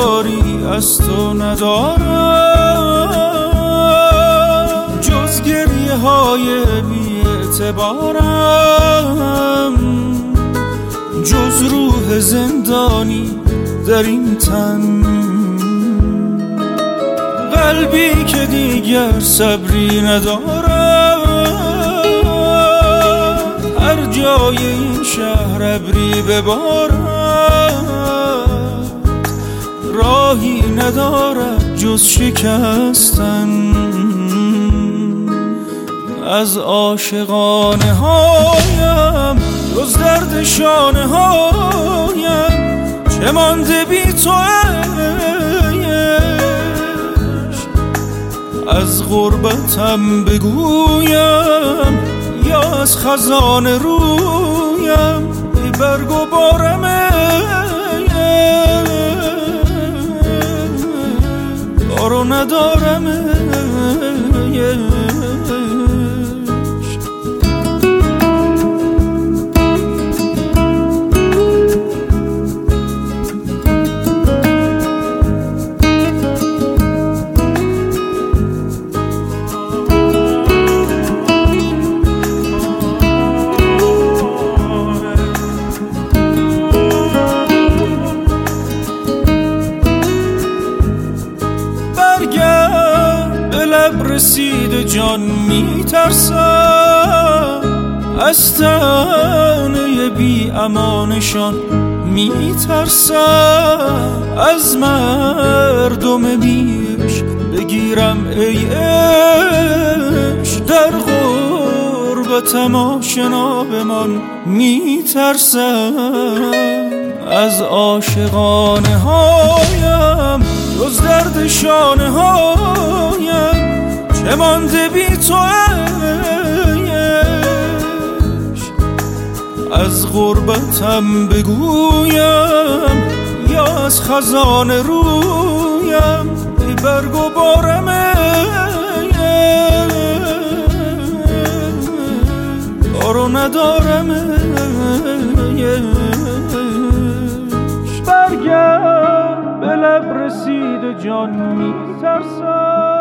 یاری از تو ندارم، جز گریه های بی اعتبارم، جز روح زندانی در این تن، قلبی که دیگر صبری ندارم، هر جای این شهر ابری ببارد، راهی ندارد جز شکستن. از عاشقانه هایم جز درد شانه هایم، چه مانده بی تو از غربتم بگویم یا از خزان رویم، ای برگ و بارم دار و ندارم. رسید جان میترسم، از تنه بی امانشان میترسم، از مردم بیش بگیرم ای عشق، در غربتم آشنا بمان میترسم. از عاشقانه هایم جز درد شانه هایم، چه مانده بی تو از غربتم بگویم یا از خزان رویم، ای برگ و بارم دار و ندارم. برگرد به لب رسید جان میترسم،